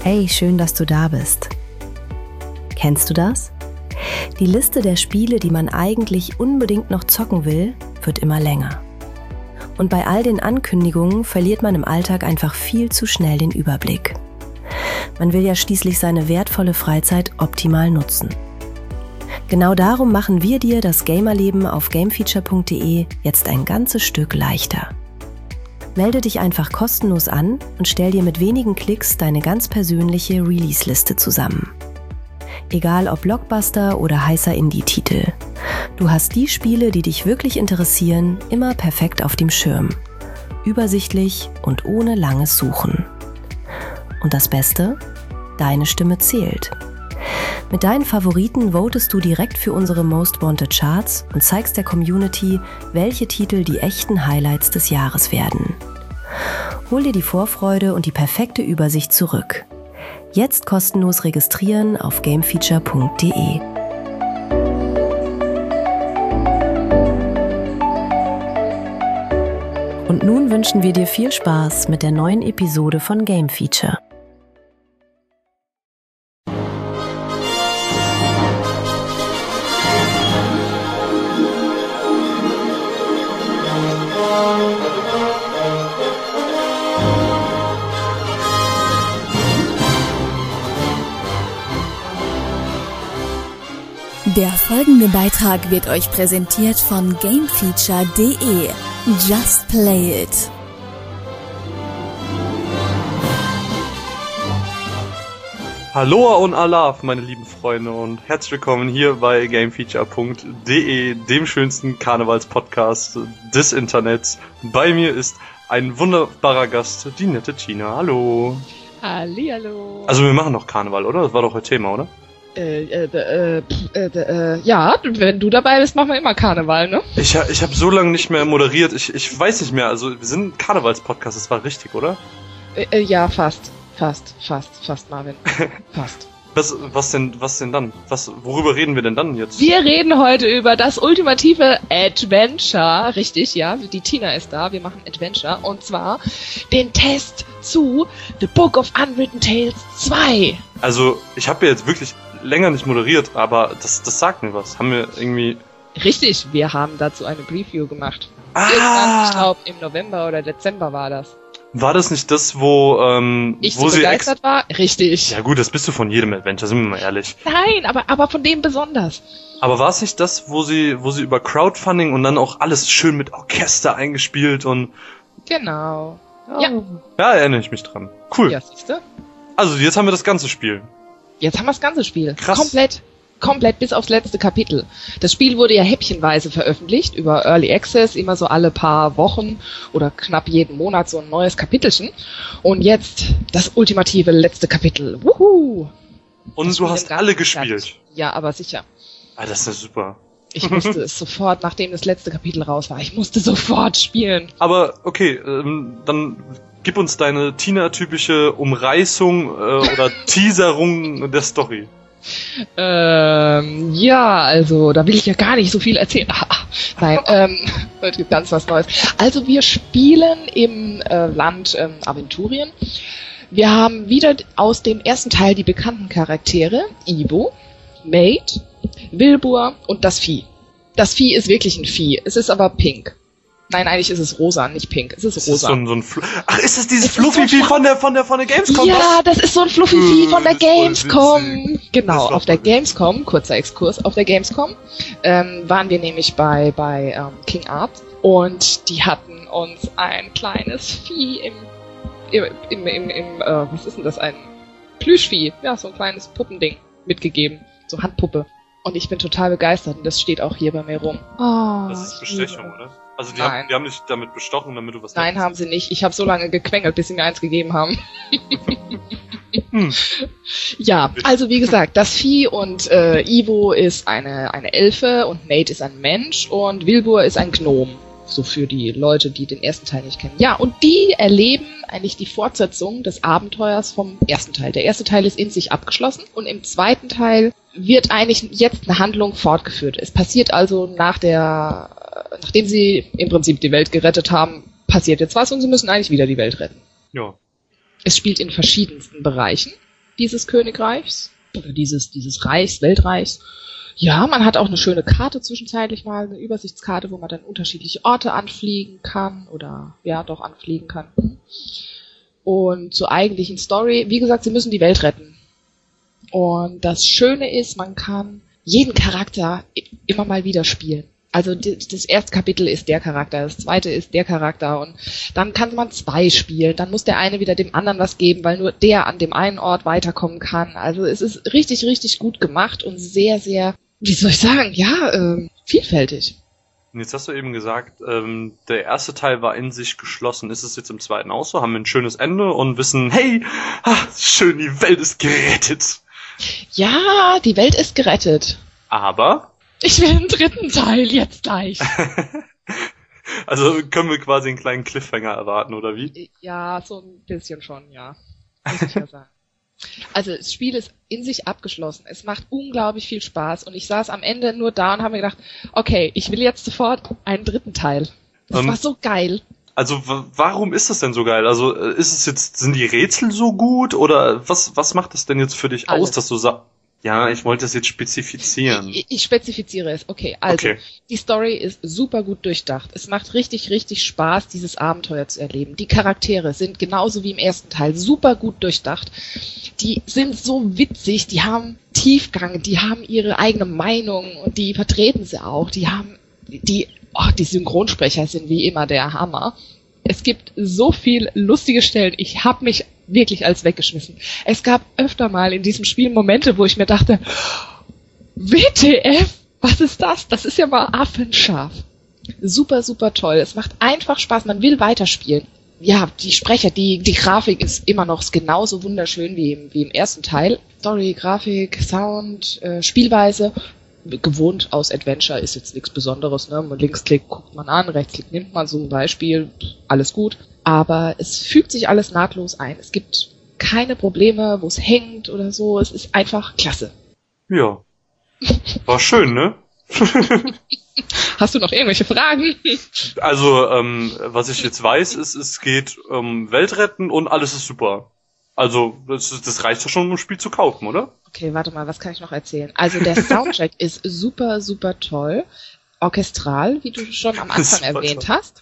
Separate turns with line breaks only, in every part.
Hey, schön, dass du da bist. Kennst du das? Die Liste der Spiele, die man eigentlich unbedingt noch zocken will, wird immer länger. Und bei all den Ankündigungen verliert man im Alltag einfach viel zu schnell den Überblick. Man will ja schließlich seine wertvolle Freizeit optimal nutzen. Genau darum machen wir dir das Gamerleben auf gamefeature.de jetzt ein ganzes Stück leichter. Melde dich einfach kostenlos an und stell dir mit wenigen Klicks deine ganz persönliche Release-Liste zusammen. Egal ob Blockbuster oder heißer Indie-Titel. Du hast die Spiele, die dich wirklich interessieren, immer perfekt auf dem Schirm. Übersichtlich und ohne langes Suchen. Und das Beste? Deine Stimme zählt. Mit deinen Favoriten votest du direkt für unsere Most Wanted Charts und zeigst der Community, welche Titel die echten Highlights des Jahres werden. Hol dir die Vorfreude und die perfekte Übersicht zurück. Jetzt kostenlos registrieren auf gamefeature.de. Und nun wünschen wir dir viel Spaß mit der neuen Episode von Game Feature.
Der folgende Beitrag wird euch präsentiert von gamefeature.de. Just play it!
Hallo und Alaf, meine lieben Freunde, und herzlich willkommen hier bei gamefeature.de, dem schönsten Karnevalspodcast des Internets. Bei mir ist ein wunderbarer Gast, die nette Tina. Hallo.
Hallihallo.
Also wir machen doch Karneval, oder? Das war doch euer Thema, oder?
Ja, wenn du dabei bist, machen wir immer Karneval, ne?
Ich hab so lange nicht mehr moderiert, ich weiß nicht mehr, also wir sind ein Karnevalspodcast, das war richtig, oder?
Ja, fast, Marvin. Fast.
Was denn dann? Worüber reden wir denn dann jetzt?
Wir reden heute über das ultimative Adventure, richtig, ja, die Tina ist da, wir machen Adventure, und zwar den Test zu The Book of Unwritten Tales 2.
Also, ich habe ja jetzt wirklich länger nicht moderiert, aber das sagt mir was. Haben wir irgendwie...
Richtig, wir haben dazu eine Preview gemacht.
Ah!
Irgendwann, ich glaube, im November oder Dezember war das.
War das nicht das, wo
so
sie
begeistert war? Richtig.
Ja gut, das bist du von jedem Adventure, sind wir mal ehrlich.
Nein, aber von dem besonders.
Aber war es nicht das, wo sie über Crowdfunding und dann auch alles schön mit Orchester eingespielt und...
Genau.
Ja, erinnere ich mich dran. Cool.
Ja, siehste?
Also jetzt haben wir das ganze Spiel.
Jetzt haben wir das ganze Spiel.
Krass.
Komplett bis aufs letzte Kapitel. Das Spiel wurde ja häppchenweise veröffentlicht über Early Access, immer so alle paar Wochen oder knapp jeden Monat so ein neues Kapitelchen. Und jetzt das ultimative letzte Kapitel. Wuhu!
Und du hast alle gespielt.
Ja, aber sicher.
Ah, das ist ja super.
Ich musste es sofort, nachdem das letzte Kapitel raus war, ich musste sofort spielen.
Aber okay, dann gib uns deine Tina-typische Umreißung oder Teaserung der Story.
Ja, also, da will ich ja gar nicht so viel erzählen. Nein, das gibt ganz was Neues. Also, wir spielen im Land Aventurien. Wir haben wieder aus dem ersten Teil die bekannten Charaktere. Ivo, Maid, Wilbur und das Vieh. Das Vieh ist wirklich ein Vieh. Es ist aber pink. Nein, eigentlich ist es rosa, nicht pink. Es ist rosa.
Ach, ist es dieses Fluffy-Vieh von der Gamescom?
Ja, das ist so ein Fluffy-Vieh von der Gamescom. Genau, auf der Gamescom, kurzer Exkurs, auf der Gamescom waren wir nämlich bei King Art und die hatten uns ein kleines Vieh was ist denn das, ein Plüschvieh, ja, so ein kleines Puppending mitgegeben, so Handpuppe. Und ich bin total begeistert und das steht auch hier bei mir rum. Oh,
das ist Bestechung, oder? Also die haben dich damit bestochen, damit du was...
Nein, haben sie nicht. Ich habe so lange gequengelt, bis sie mir eins gegeben haben. Ja, also wie gesagt, das Vieh und Ivo ist eine Elfe und Nate ist ein Mensch und Wilbur ist ein Gnom. So für die Leute, die den ersten Teil nicht kennen. Ja, und die erleben eigentlich die Fortsetzung des Abenteuers vom ersten Teil. Der erste Teil ist in sich abgeschlossen und im zweiten Teil wird eigentlich jetzt eine Handlung fortgeführt. Es passiert also nachdem sie im Prinzip die Welt gerettet haben, passiert jetzt was und sie müssen eigentlich wieder die Welt retten.
Ja.
Es spielt in verschiedensten Bereichen. dieses Königreichs oder dieses Reichs, Weltreichs. Ja, man hat auch eine schöne Karte zwischenzeitlich mal, eine Übersichtskarte, wo man dann unterschiedliche Orte anfliegen kann oder ja, doch anfliegen kann. Und zur eigentlichen Story, wie gesagt, sie müssen die Welt retten. Und das Schöne ist, man kann jeden Charakter immer mal wieder spielen. Also das erste Kapitel ist der Charakter, das zweite ist der Charakter und dann kann man 2 spielen. Dann muss der eine wieder dem anderen was geben, weil nur der an dem einen Ort weiterkommen kann. Also es ist richtig, richtig gut gemacht und sehr, sehr, wie soll ich sagen, ja, vielfältig.
Und jetzt hast du eben gesagt, der erste Teil war in sich geschlossen. Ist es jetzt im zweiten auch so? Haben wir ein schönes Ende und wissen, hey, schön, die Welt ist gerettet.
Ja, die Welt ist gerettet.
Aber?
Ich will einen 3. Teil, jetzt gleich.
Also können wir quasi einen kleinen Cliffhanger erwarten, oder wie?
Ja, so ein bisschen schon, ja. Muss ich ja sagen. Also das Spiel ist in sich abgeschlossen. Es macht unglaublich viel Spaß und ich saß am Ende nur da und habe mir gedacht, okay, ich will jetzt sofort einen 3. Teil. Das war so geil.
Also warum ist das denn so geil? Also ist es jetzt, sind die Rätsel so gut oder was macht das denn jetzt für dich aus, dass du sagst, ja, ich wollte das jetzt spezifizieren.
Ich spezifiziere es, okay. Also, Die Story ist super gut durchdacht. Es macht richtig, richtig Spaß, dieses Abenteuer zu erleben. Die Charaktere sind genauso wie im ersten Teil super gut durchdacht. Die sind so witzig, die haben Tiefgang, die haben ihre eigene Meinung und die vertreten sie auch. Die Synchronsprecher sind wie immer der Hammer. Es gibt so viel lustige Stellen. Ich habe mich wirklich als weggeschmissen. Es gab öfter mal in diesem Spiel Momente, wo ich mir dachte, WTF, was ist das? Das ist ja mal affenscharf. Super, super toll. Es macht einfach Spaß. Man will weiterspielen. Ja, die Sprecher, die Grafik ist immer noch genauso wunderschön wie im ersten Teil. Story, Grafik, Sound, Spielweise. Gewohnt aus Adventure ist jetzt nichts Besonderes, ne? Linksklick guckt man an, Rechtsklick nimmt man so ein Beispiel, alles gut. Aber es fügt sich alles nahtlos ein. Es gibt keine Probleme, wo es hängt oder so. Es ist einfach klasse.
Ja. War schön, ne?
Hast du noch irgendwelche Fragen?
Also, was ich jetzt weiß, ist, es geht Weltretten und alles ist super. Also, das reicht doch schon, um ein Spiel zu kaufen, oder?
Okay, warte mal, was kann ich noch erzählen? Also, der Soundtrack ist super, super toll. Orchestral, wie du schon am Anfang erwähnt hast.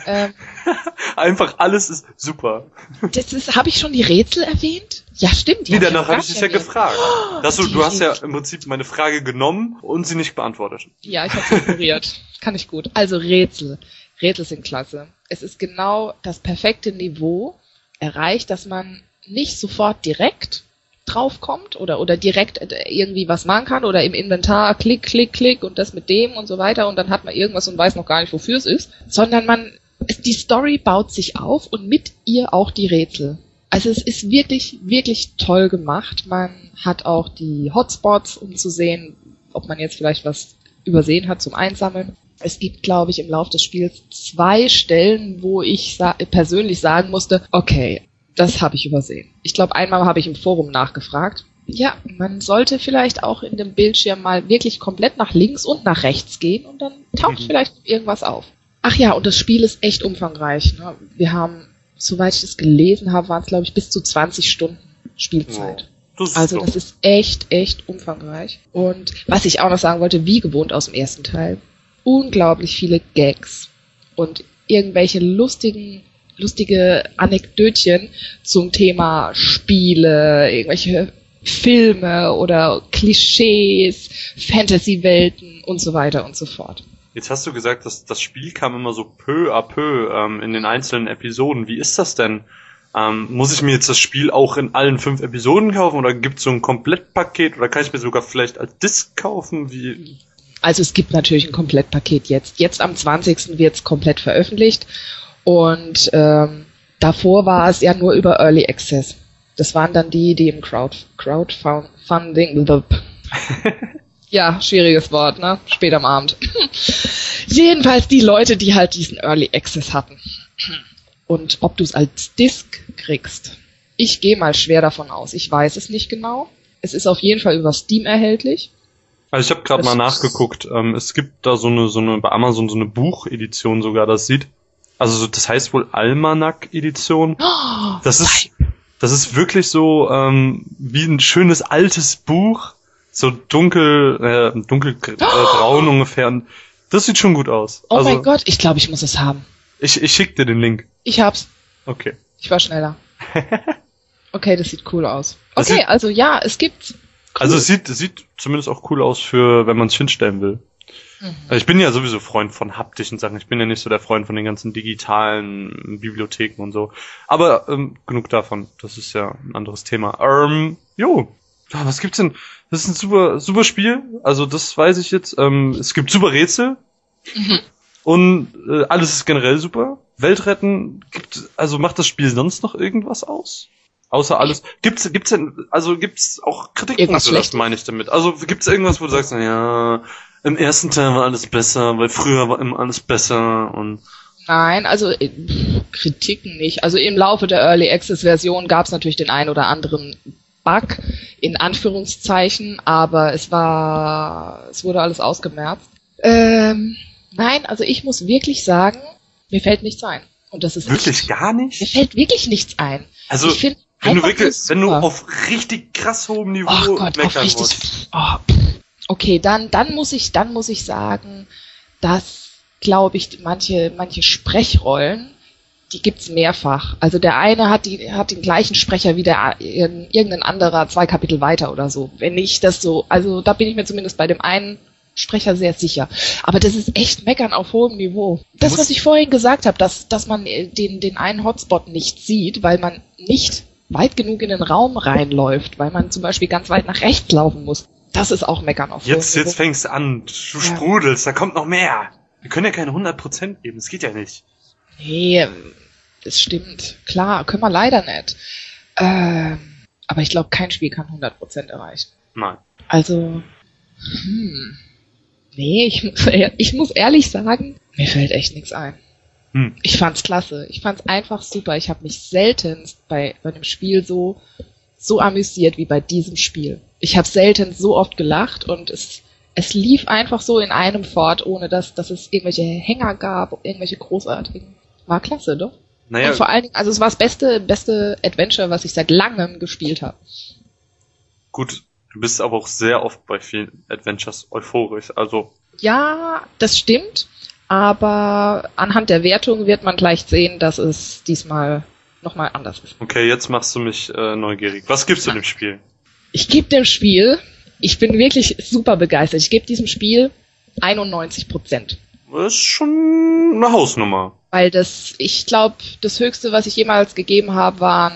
Einfach alles ist super.
Habe ich schon die Rätsel erwähnt? Ja, stimmt.
Nee, danach habe ich dich ja gefragt. Du hast ja im Prinzip meine Frage genommen und sie nicht beantwortet.
Ja, ich habe sie ignoriert. Kann ich gut. Also Rätsel. Rätsel sind klasse. Es ist genau das perfekte Niveau erreicht, dass man nicht sofort direkt draufkommt oder direkt irgendwie was machen kann oder im Inventar klick, klick, klick und das mit dem und so weiter und dann hat man irgendwas und weiß noch gar nicht, wofür es ist, sondern die Story baut sich auf und mit ihr auch die Rätsel. Also es ist wirklich, wirklich toll gemacht. Man hat auch die Hotspots, um zu sehen, ob man jetzt vielleicht was übersehen hat zum Einsammeln. Es gibt, glaube ich, im Laufe des Spiels 2 Stellen, wo ich persönlich sagen musste, okay, das habe ich übersehen. Ich glaube, einmal habe ich im Forum nachgefragt. Ja, man sollte vielleicht auch in dem Bildschirm mal wirklich komplett nach links und nach rechts gehen und dann taucht vielleicht irgendwas auf. Ach ja, und das Spiel ist echt umfangreich. Ne? Wir haben, soweit ich das gelesen habe, waren es, glaube ich, bis zu 20 Stunden Spielzeit.
Ja,
das ist echt, echt umfangreich. Und was ich auch noch sagen wollte, wie gewohnt aus dem ersten Teil, unglaublich viele Gags und irgendwelche lustige Anekdötchen zum Thema Spiele, irgendwelche Filme oder Klischees, Fantasy-Welten und so weiter und so fort.
Jetzt hast du gesagt, dass das Spiel kam immer so peu à peu in den einzelnen Episoden. Wie ist das denn? Muss ich mir jetzt das Spiel auch in allen 5 Episoden kaufen oder gibt es so ein Komplettpaket oder kann ich mir sogar vielleicht als Disc kaufen?
Also es gibt natürlich ein Komplettpaket jetzt. Jetzt am 20. wird es komplett veröffentlicht. Und davor war es ja nur über Early Access. Das waren dann die im Crowdfunding. Ja, schwieriges Wort, ne? Spät am Abend. Jedenfalls die Leute, die halt diesen Early Access hatten. Und ob du es als Disc kriegst, ich gehe mal schwer davon aus. Ich weiß es nicht genau. Es ist auf jeden Fall über Steam erhältlich.
Also ich habe gerade mal nachgeguckt. Es gibt da so eine bei Amazon so eine Buchedition sogar, das heißt wohl Almanac-Edition. Das ist Das ist wirklich so wie ein schönes altes Buch, so dunkelbraun ungefähr. Und das sieht schon gut aus.
Oh mein Gott, ich glaube, ich muss es haben.
Ich schick dir den Link.
Ich hab's.
Okay.
Ich war schneller. Okay, das sieht cool aus. Okay, also ja, es gibt's. Cool.
Also es sieht zumindest auch cool aus für, wenn man es hinstellen will. Also ich bin ja sowieso Freund von haptischen Sachen. Ich bin ja nicht so der Freund von den ganzen digitalen Bibliotheken und so. Aber genug davon. Das ist ja ein anderes Thema. Was gibt's denn? Das ist ein super Spiel. Also das weiß ich jetzt. Es gibt super Rätsel. Und alles ist generell super. Weltretten macht das Spiel sonst noch irgendwas aus? Außer alles. Gibt's auch Kritikpunkte, das meine ich damit. Also gibt's irgendwas, wo du sagst, ja, im ersten Teil war alles besser, weil früher war immer alles besser und.
Nein, also Kritiken nicht. Also im Laufe der Early Access Version gab's natürlich den einen oder anderen Bug, in Anführungszeichen, aber es wurde alles ausgemerzt. Nein, also ich muss wirklich sagen, mir fällt nichts ein. Und das ist
wirklich gar nicht?
Mir fällt wirklich nichts ein.
Also, wenn du auf richtig krass hohem Niveau meckern musst.
Okay, dann muss ich sagen, dass, glaube ich, manche Sprechrollen, die gibt's mehrfach. Also der eine hat den gleichen Sprecher wie irgendein anderer 2 Kapitel weiter oder so. Wenn ich das so, also da bin ich mir zumindest bei dem einen Sprecher sehr sicher. Aber das ist echt Meckern auf hohem Niveau. Das, was ich vorhin gesagt habe, dass man den einen Hotspot nicht sieht, weil man nicht weit genug in den Raum reinläuft, weil man zum Beispiel ganz weit nach rechts laufen muss. Das ist auch Meckern auf hohem Niveau.
Jetzt fängst du an, du sprudelst, da kommt noch mehr. Wir können ja keine 100% geben, das geht ja nicht.
Nee, das stimmt. Klar, können wir leider nicht. Aber ich glaube, kein Spiel kann 100% erreichen.
Nein.
Also, nee, ich muss ehrlich sagen, mir fällt echt nichts ein. Ich fand's klasse. Ich fand's einfach super. Ich habe mich seltenst bei einem Spiel so amüsiert wie bei diesem Spiel. Ich habe selten so oft gelacht und es lief einfach so in einem fort, ohne dass es irgendwelche Hänger gab, irgendwelche großartigen. War klasse, doch?
Naja.
Und vor allen Dingen, also es war das beste Adventure, was ich seit langem gespielt habe.
Gut, du bist aber auch sehr oft bei vielen Adventures euphorisch, also.
Ja, das stimmt, aber anhand der Wertung wird man gleich sehen, dass es diesmal nochmal anders ist.
Okay, jetzt machst du mich neugierig. Was gibst du dem Spiel? Ich
bin wirklich super begeistert. Ich gebe diesem Spiel 91%.
Das ist schon eine Hausnummer.
Weil ich glaube, das Höchste, was ich jemals gegeben habe, waren,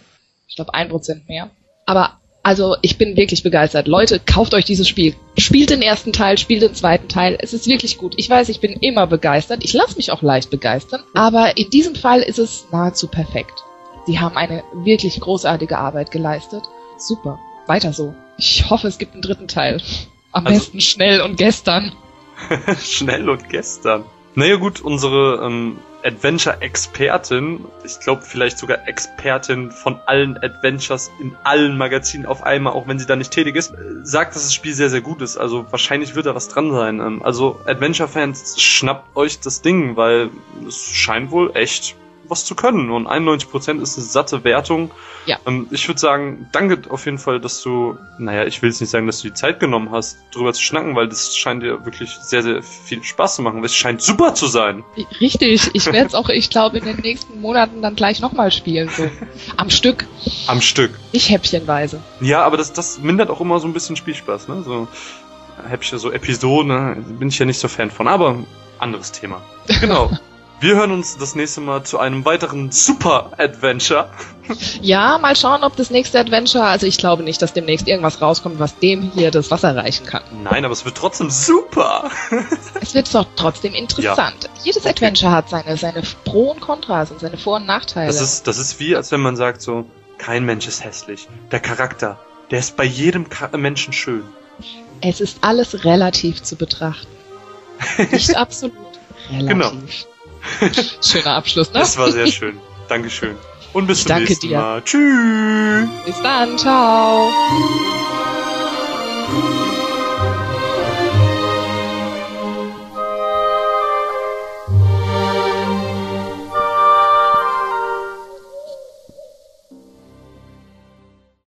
1% mehr. Aber, also, ich bin wirklich begeistert. Leute, kauft euch dieses Spiel. Spielt den ersten Teil, spielt den zweiten Teil. Es ist wirklich gut. Ich weiß, ich bin immer begeistert. Ich lasse mich auch leicht begeistern. Aber in diesem Fall ist es nahezu perfekt. Sie haben eine wirklich großartige Arbeit geleistet. Super. Weiter so. Ich hoffe, es gibt einen dritten Teil. Am besten schnell und gestern.
Schnell und gestern. Naja gut, unsere Adventure-Expertin, ich glaube vielleicht sogar Expertin von allen Adventures in allen Magazinen auf einmal, auch wenn sie da nicht tätig ist, sagt, dass das Spiel sehr, sehr gut ist. Also wahrscheinlich wird da was dran sein. Also Adventure-Fans, schnappt euch das Ding, weil es scheint wohl echt was zu können. Und 91% ist eine satte Wertung.
Ja.
Ich würde sagen, danke auf jeden Fall, dass du, ich will jetzt nicht sagen, dass du die Zeit genommen hast, drüber zu schnacken, weil das scheint dir wirklich sehr, sehr viel Spaß zu machen. Es scheint super zu sein.
Richtig. Ich werde es auch, ich glaube, in den nächsten Monaten dann gleich nochmal spielen. So. Am Stück.
Am Stück.
Nicht häppchenweise.
Ja, aber das mindert auch immer so ein bisschen Spielspaß, ne? So Häppchen, so Episoden, bin ich ja nicht so Fan von, aber anderes Thema. Genau. Wir hören uns das nächste Mal zu einem weiteren Super-Adventure.
Ja, mal schauen, ob das nächste Adventure, also ich glaube nicht, dass demnächst irgendwas rauskommt, was dem hier das Wasser reichen kann.
Nein, aber es wird trotzdem super.
Es wird doch trotzdem interessant. Ja. Jedes Adventure hat seine Pro und Kontras und seine Vor- und Nachteile.
Das ist wie, als wenn man sagt so, kein Mensch ist hässlich. Der Charakter, der ist bei jedem Menschen schön.
Es ist alles relativ zu betrachten. Nicht absolut. Relativ.
Genau.
Schöner Abschluss, ne?
Das war sehr schön. Dankeschön. Und bis zum nächsten Mal.
Tschüss. Bis dann. Ciao.